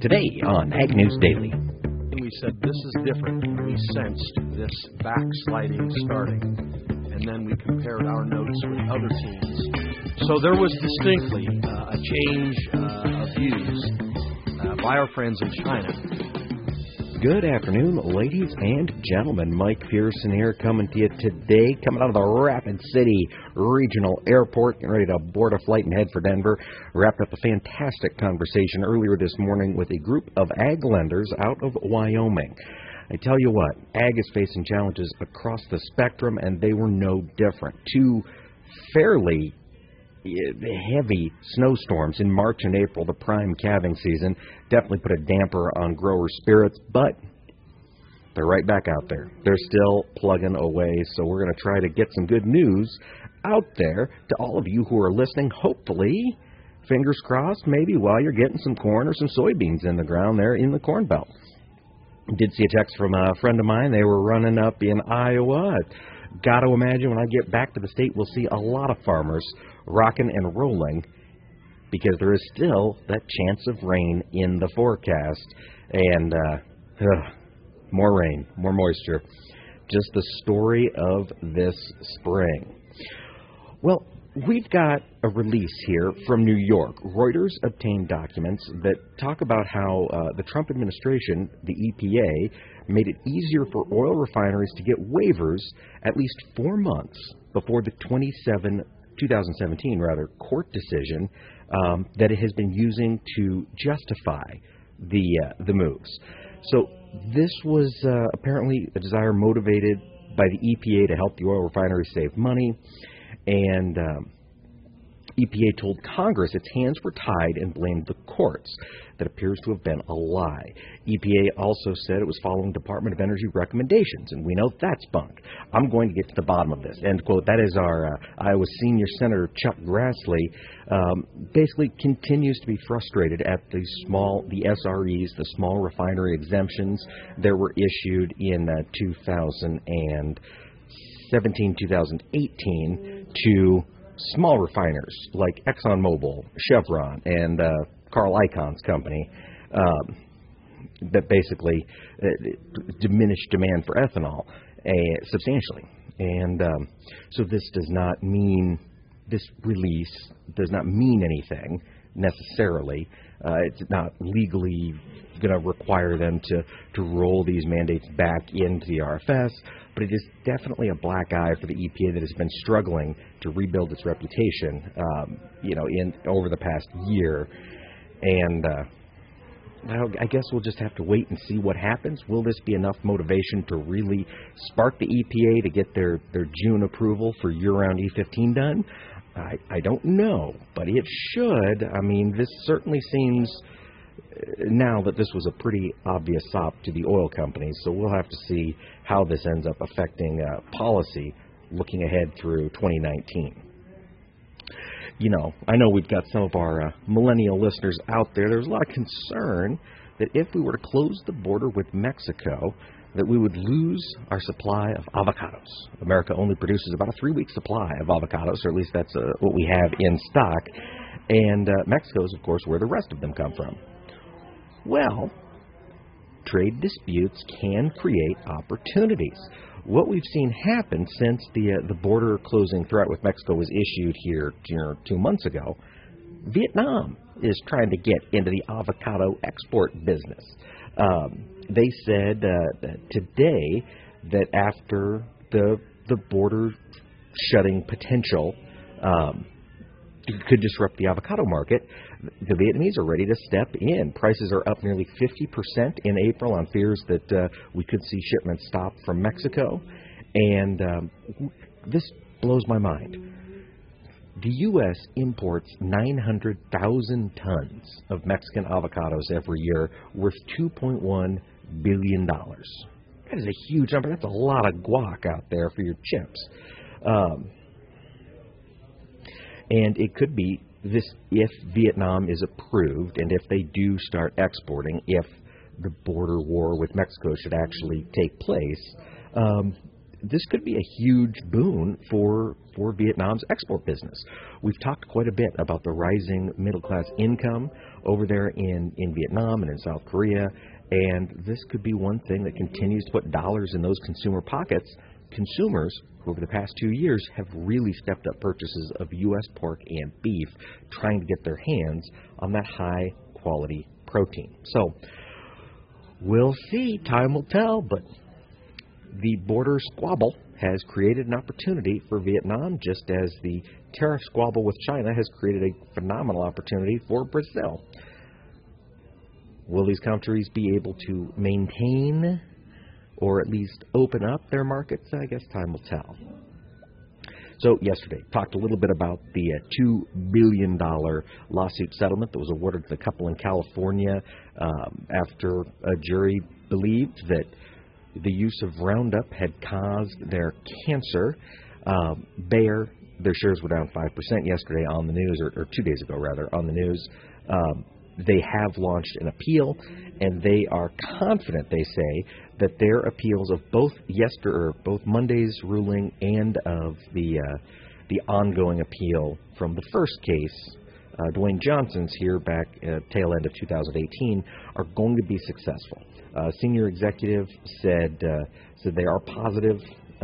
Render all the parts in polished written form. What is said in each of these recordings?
today on Ag News Daily. We said this is different. We sensed this backsliding starting, and then we compared our notes with other teams. So there was distinctly a change of views by our friends in China. Good afternoon, ladies and gentlemen. Mike Pearson here coming to you today, coming out of the Rapid City Regional Airport, getting ready to board a flight and head for Denver. Wrapped up a fantastic conversation earlier this morning with a group of ag lenders out of Wyoming. I tell you what, ag is facing challenges across the spectrum, and they were no different. Two fairly heavy snowstorms in March and April, the prime calving season, definitely put a damper on grower spirits, but they're right back out there. They're still plugging away, so we're going to try to get some good news out there to all of you who are listening. Hopefully, fingers crossed, maybe while you're getting some corn or some soybeans in the ground there in the Corn Belt. Did see a text from a friend of mine. They were running up in Iowa. Got to imagine when I get back to the state, we'll see a lot of farmers rocking and rolling because there is still that chance of rain in the forecast. And more rain, more moisture. Just the story of this spring. Well, we've got a release here from New York. Reuters obtained documents that talk about how the Trump administration, the EPA, made it easier for oil refineries to get waivers at least 4 months before the 2017 court decision that it has been using to justify the moves. So this was apparently a desire motivated by the EPA to help the oil refineries save money, and EPA told Congress its hands were tied and blamed the courts. That appears to have been a lie. EPA also said it was following Department of Energy recommendations, and we know that's bunk. I'm going to get to the bottom of this. End quote. That is our Iowa Senior Senator Chuck Grassley basically continues to be frustrated at the SREs, the small refinery exemptions that were issued in 2017, 2018 to small refiners like ExxonMobil, Chevron, and Carl Icahn's company that basically diminished demand for ethanol substantially. And so this release does not mean anything necessarily. It's not legally going to require them to roll these mandates back into the RFS, but it is definitely a black eye for the EPA that has been struggling to rebuild its reputation, over the past year. And I guess we'll just have to wait and see what happens. Will this be enough motivation to really spark the EPA to get their June approval for year-round E15 done? I don't know, but it should. I mean, this certainly seems now that this was a pretty obvious sop to the oil companies, so we'll have to see how this ends up affecting policy looking ahead through 2019. I know we've got some of our millennial listeners out there. There's a lot of concern that if we were to close the border with Mexico, that we would lose our supply of avocados. America only produces about a 3-week supply of avocados, or at least that's what we have in stock. And Mexico is, of course, where the rest of them come from. Well, trade disputes can create opportunities. What we've seen happen since the border closing threat with Mexico was issued here 2 months ago, Vietnam is trying to get into the avocado export business. They said today that after the border shutting potential could disrupt the avocado market, the Vietnamese are ready to step in. Prices are up nearly 50% in April on fears that we could see shipments stop from Mexico. And this blows my mind. The U.S. imports 900,000 tons of Mexican avocados every year, worth $2.1 billion. That is a huge number. That's a lot of guac out there for your chips. And it could be this if Vietnam is approved and if they do start exporting, if the border war with Mexico should actually take place, this could be a huge boon for Vietnam's export business. We've talked quite a bit about the rising middle-class income over there in Vietnam and in South Korea, and this could be one thing that continues to put dollars in those consumer pockets. Consumers who over the past 2 years have really stepped up purchases of U.S. pork and beef, trying to get their hands on that high-quality protein. So we'll see. Time will tell, but the border squabble has created an opportunity for Vietnam, just as the tariff squabble with China has created a phenomenal opportunity for Brazil. Will these countries be able to maintain or at least open up their markets? I guess time will tell. So yesterday, talked a little bit about the $2 billion lawsuit settlement that was awarded to the couple in California after a jury believed that the use of Roundup had caused their cancer. Bayer, their shares were down 5% yesterday on the news, or 2 days ago rather, on the news. They have launched an appeal, and they are confident, they say, that their appeals of both Monday's ruling and of the ongoing appeal from the first case, Dwayne Johnson's here back at tail end of 2018, are going to be successful. Senior executive said they are positive.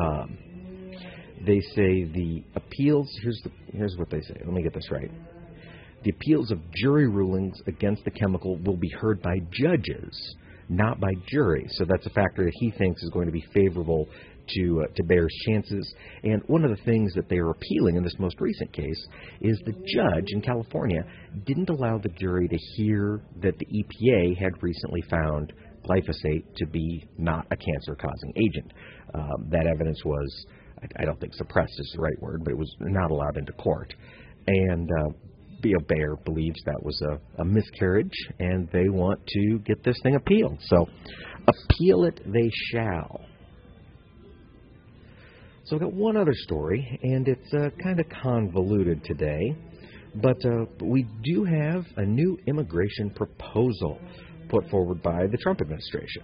They say the appeals. Here's what they say. Let me get this right. The appeals of jury rulings against the chemical will be heard by judges, not by juries. So that's a factor that he thinks is going to be favorable to Bayer's chances. And one of the things that they are appealing in this most recent case is the judge in California didn't allow the jury to hear that the EPA had recently found glyphosate to be not a cancer-causing agent. That evidence was, I don't think suppressed is the right word, but it was not allowed into court. And Bayer believes that was a miscarriage, and they want to get this thing appealed. So appeal it they shall. So I've got one other story, and it's kind of convoluted today, but we do have a new immigration proposal put forward by the Trump administration.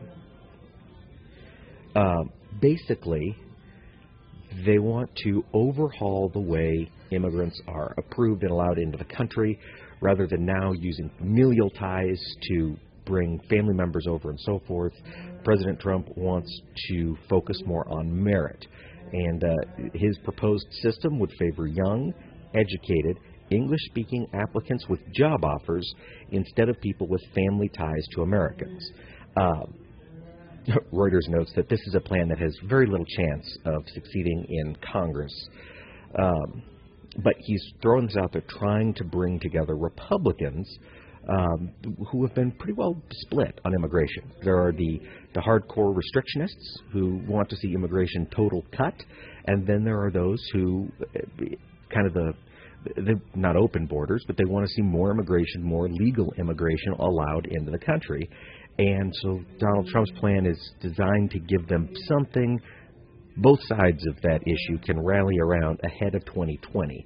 Basically, they want to overhaul the way immigrants are approved and allowed into the country, rather than now using familial ties to bring family members over and so forth. President Trump wants to focus more on merit, and his proposed system would favor young, educated, English-speaking applicants with job offers instead of people with family ties to Americans. Reuters notes that this is a plan that has very little chance of succeeding in Congress. But he's throwing this out there, trying to bring together Republicans who have been pretty well split on immigration. There are the hardcore restrictionists who want to see immigration total cut, and then there are those who kind of they're not open borders, but they want to see more immigration, more legal immigration allowed into the country. And so Donald Trump's plan is designed to give them something both sides of that issue can rally around ahead of 2020.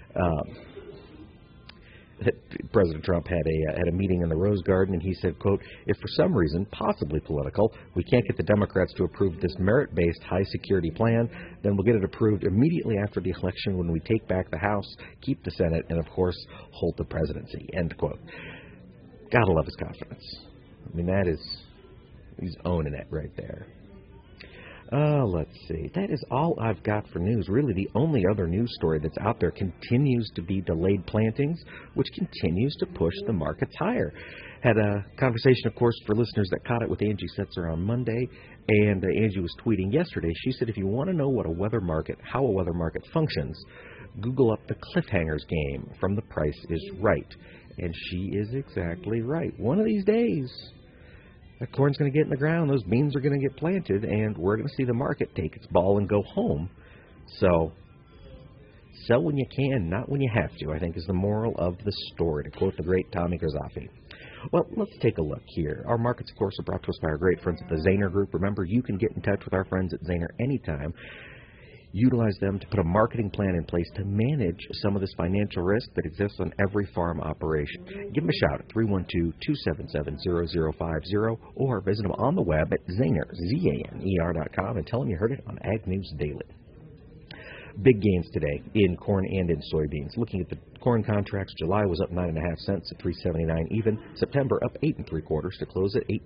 President Trump had a meeting in the Rose Garden, and he said, quote, "If for some reason, possibly political, we can't get the Democrats to approve this merit-based high-security plan, then we'll get it approved immediately after the election when we take back the House, keep the Senate, and, of course, hold the presidency," end quote. Gotta love his confidence. I mean, he's owning it right there. Let's see. That is all I've got for news. Really, the only other news story that's out there continues to be delayed plantings, which continues to push the markets higher. Had a conversation, of course, for listeners that caught it with Angie Setzer on Monday, and Angie was tweeting yesterday. She said, if you want to know how a weather market functions, Google up the cliffhangers game from The Price is Right. And she is exactly right. One of these days, that corn's going to get in the ground, those beans are going to get planted, and we're going to see the market take its ball and go home. So, sell when you can, not when you have to, I think is the moral of the story, to quote the great Tommy Grazzofi. Well, let's take a look here. Our markets, of course, are brought to us by our great friends at the Zaner Group. Remember, you can get in touch with our friends at Zaner anytime. Utilize them to put a marketing plan in place to manage some of this financial risk that exists on every farm operation. Give them a shout at 312-277-0050 or visit them on the web at Zaner, ZANER.com, and tell them you heard it on Ag News Daily. Big gains today in corn and in soybeans. Looking at the corn contracts, July was up 9.5 cents at 3.79 even. September up 8 3/4 to close at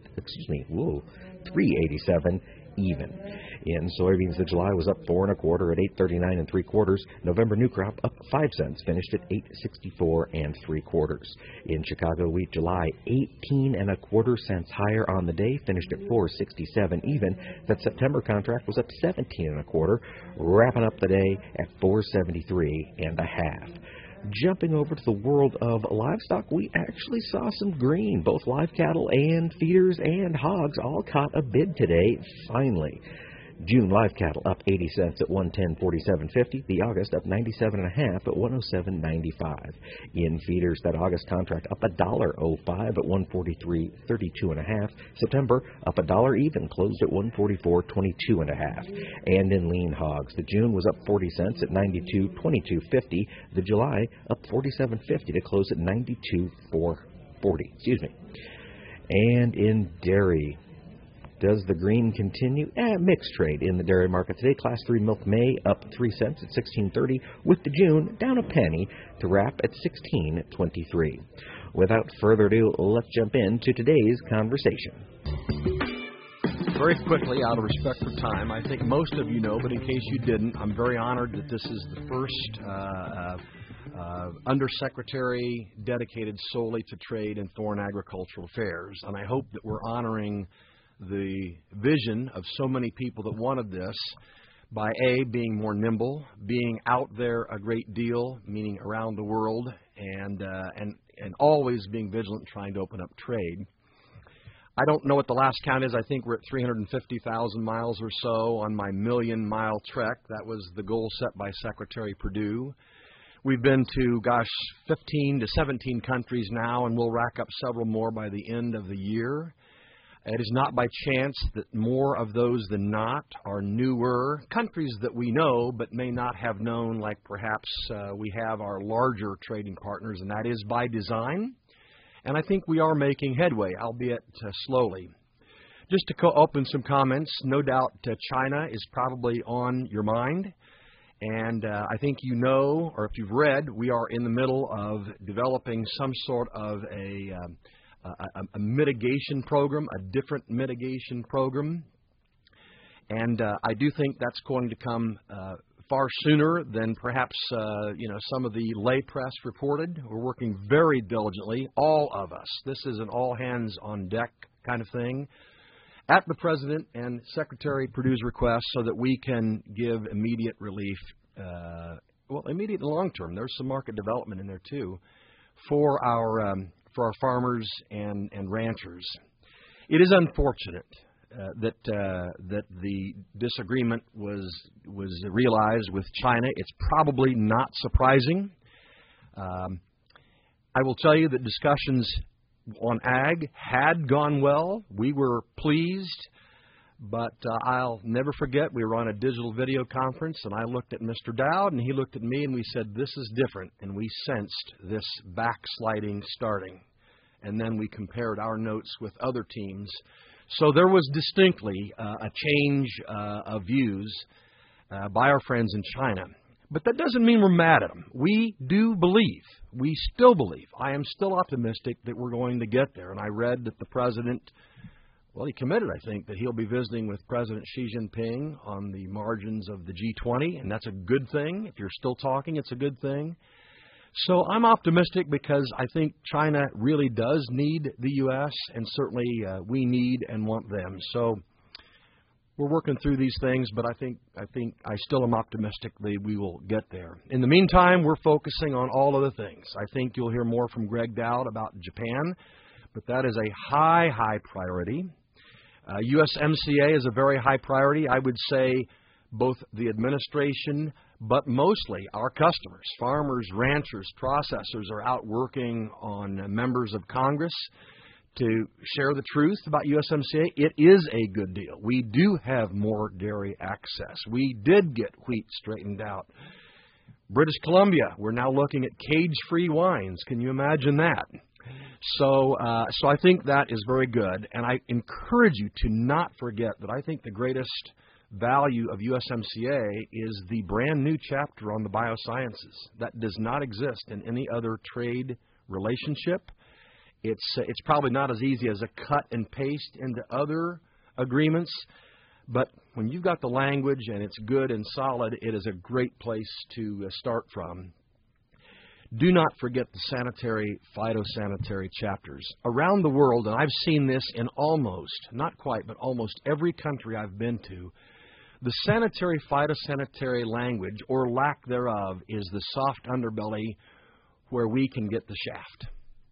3.87 even. In soybeans, the July was up 4 1/4 at 8.39 3/4. November new crop up 5 cents, finished at 8.64 3/4. In Chicago wheat, July 18 1/4 cents higher on the day, finished at 4.67 even. That September contract was up 17 1/4, wrapping up the day at 4.73 1/2. Jumping over to the world of livestock, we actually saw some green. Both live cattle and feeders and hogs all caught a bid today, finally. June live cattle up 80 cents at 110.47.50. The August up 97.5 at 107.95. In feeders, that August contract up $1.05 at 143.32.5. September up $1 even, closed at 144.22.5. And in lean hogs, the June was up 40 cents at 92.22.50. The July up 47.50 to close at 92.40. And in dairy, does the green continue? Mixed trade in the dairy market today. Class 3 milk May up 3 cents at 16.30, with the June down a penny to wrap at 16.23. Without further ado, let's jump into today's conversation. Very quickly, out of respect for time, I think most of you know, but in case you didn't, I'm very honored that this is the first undersecretary dedicated solely to trade and foreign agricultural affairs, and I hope that we're honoring the vision of so many people that wanted this by being more nimble, being out there a great deal, meaning around the world, and always being vigilant, trying to open up trade. I don't know what the last count is. I think we're at 350,000 miles or so on my million-mile trek. That was the goal set by Secretary Perdue. We've been to, 15 to 17 countries now, and we'll rack up several more by the end of the year. It is not by chance that more of those than not are newer countries that we know but may not have known, like perhaps we have our larger trading partners, and that is by design. And I think we are making headway, albeit slowly. Just to open some comments, no doubt China is probably on your mind. And I think you know, or if you've read, we are in the middle of developing some sort of a mitigation program, a different mitigation program. And I do think that's going to come far sooner than perhaps some of the lay press reported. We're working very diligently, all of us. This is an all-hands-on-deck kind of thing, at the President and Secretary Perdue's request so that we can give immediate relief, immediate and long-term. There's some market development in there, too, for our farmers and ranchers. It is unfortunate that the disagreement was realized with China. It's probably not surprising. I will tell you that discussions on ag had gone well. We were pleased, but I'll never forget, we were on a digital video conference, and I looked at Mr. Dowd, and he looked at me, and we said, this is different, and we sensed this backsliding starting. And then we compared our notes with other teams. So there was distinctly a change of views by our friends in China. But that doesn't mean we're mad at them. We do believe, we still believe, I am still optimistic that we're going to get there. And I read that the President, he committed, I think, that he'll be visiting with President Xi Jinping on the margins of the G20, and that's a good thing. If you're still talking, it's a good thing. So I'm optimistic because I think China really does need the U.S., and certainly we need and want them. So we're working through these things, but I still am optimistic that we will get there. In the meantime, we're focusing on all other things. I think you'll hear more from Greg Dowd about Japan, but that is a high priority. USMCA is a very high priority. I would say both the administration, but mostly our customers, farmers, ranchers, processors, are out working on members of Congress to share the truth about USMCA, it is a good deal. We do have more dairy access. We did get wheat straightened out. British Columbia, we're now looking at cage-free wines. Can you imagine that? So I think that is very good, and I encourage you to not forget that I think the greatest value of USMCA is the brand new chapter on the biosciences. That does not exist in any other trade relationship. It's probably not as easy as a cut and paste into other agreements, but when you've got the language and it's good and solid, it is a great place to start from. Do not forget the sanitary, phytosanitary chapters. Around the world, and I've seen this in almost, not quite, but almost every country I've been to, the sanitary, phytosanitary language, or lack thereof, is the soft underbelly where we can get the shaft.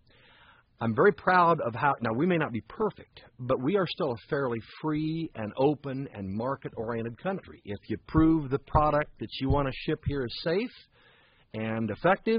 I'm very proud of how, now we may not be perfect, but we are still a fairly free and open and market-oriented country. If you prove the product that you want to ship here is safe and effective,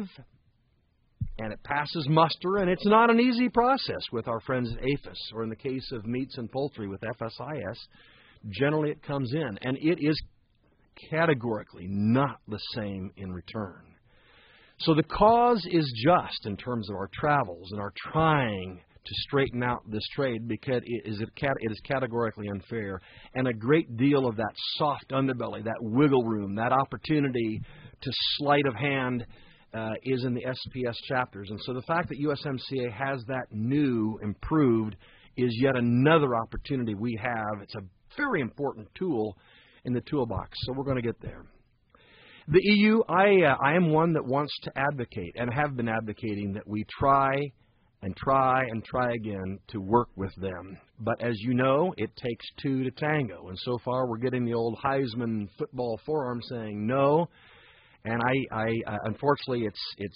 and it passes muster, and it's not an easy process with our friends at APHIS, or in the case of meats and poultry with FSIS, generally it comes in, and it is categorically not the same in return. So the cause is just in terms of our travels and our trying to straighten out this trade, because it is categorically unfair, and a great deal of that soft underbelly, that wiggle room, that opportunity to sleight of hand is in the SPS chapters. And so the fact that USMCA has that new, improved, is yet another opportunity we have. It's a very important tool in the toolbox, so we're going to get there. The EU, I am one that wants to advocate, and have been advocating, that we try and try and try again to work with them. But as you know, it takes two to tango, and so far we're getting the old Heisman football forearm saying no. And I unfortunately,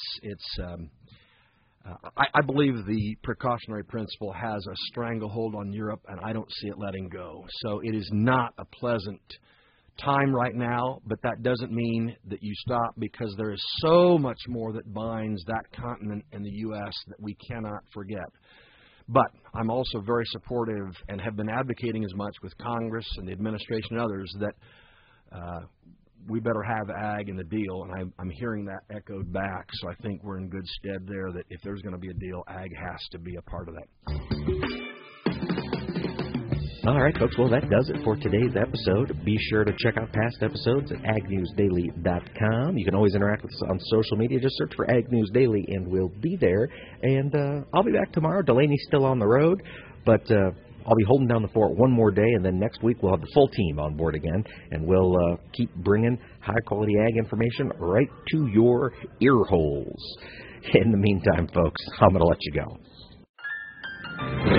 I believe the precautionary principle has a stranglehold on Europe, and I don't see it letting go. So it is not a pleasant time right now, but that doesn't mean that you stop, because there is so much more that binds that continent and the U.S. that we cannot forget. But I'm also very supportive, and have been advocating as much with Congress and the administration and others, that we better have ag in the deal, and I'm hearing that echoed back, so I think we're in good stead there, that if there's going to be a deal, ag has to be a part of that. All right, folks, well, that does it for today's episode. Be sure to check out past episodes at agnewsdaily.com. You can always interact with us on social media. Just search for Ag News Daily, and we'll be there. And I'll be back tomorrow. Delaney's still on the road, but I'll be holding down the fort one more day, and then next week we'll have the full team on board again, and we'll keep bringing high-quality ag information right to your ear holes. In the meantime, folks, I'm going to let you go.